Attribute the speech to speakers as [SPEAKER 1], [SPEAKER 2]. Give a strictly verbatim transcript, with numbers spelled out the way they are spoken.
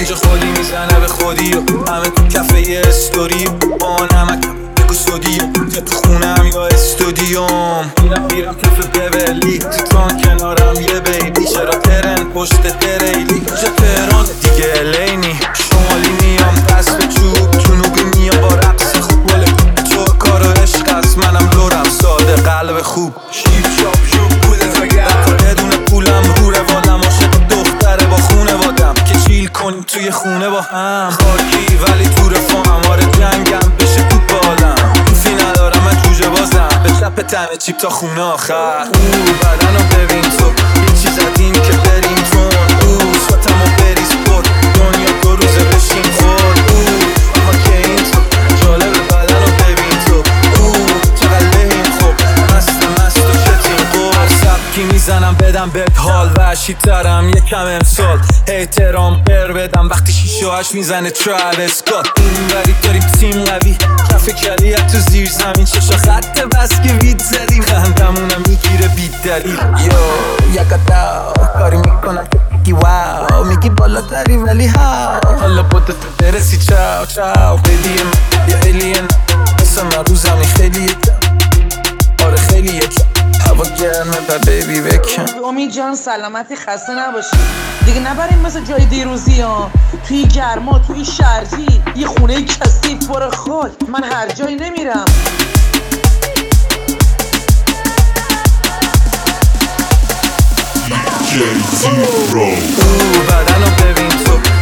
[SPEAKER 1] اینجا خودی میزنه به خودی و همه تو کفه یه استوری با نمک بگو سودیوم تو خونم یا استودیوم میرم میرم کف ببلی تو تان کنارم یه بیبی چرا ترن پشت تریلی چه تهران دیگه الینی شمالی میام دست به چوب جنوبی میام با رقص خوب ولی تو کار و عشق است منم لورم ساده قلب خوب شیب شاب شوب پولت بگرد بدون پولم رو روالم عاشق دختره با خونه وادم که چیل کنیم توی خونه با هم خاکی ولی تو رفاهم آره جنگم بشه تو بالم توفی ندارم من جوجه بازم به چپ تمه چیپ تا خونه آخر او بدن رو ببین تو یه چیز زدیم که بریم تون او سواتم و بریز پر دنیا دو روزه بشیم خور او اما که این تو جالب بدن رو ببین تو او چقدر لحیم خوب مست مست و شتیم قور سبکی میزنم بدم بهت حال وحشی ترم یکم امسال احترام بر بدم وقتی شیشه و هشت میزنه تراویس اسکات این وری داریم تیم قوی کف کلیت تو زیر زمین چشا خط بس که وید زدیم خندمونم میگیره بید دلیل یو یکا داو کاری میکنم که بگی واو میگی بالا داری ولی هاو حالا بوده تو برسی چاو چاو بدیم یه الین مثل من رو زمین خیلی آره خیلی یکم هوا گرمه و بیبی بکن
[SPEAKER 2] امید جان سلامتی خسته نباشی دیگه نبریم مثل جای دیروزی ها توی گرما توی شرجی یه خونه کثیف پر خاک من هر جایی نمیرم
[SPEAKER 1] او بدن رو ببین تو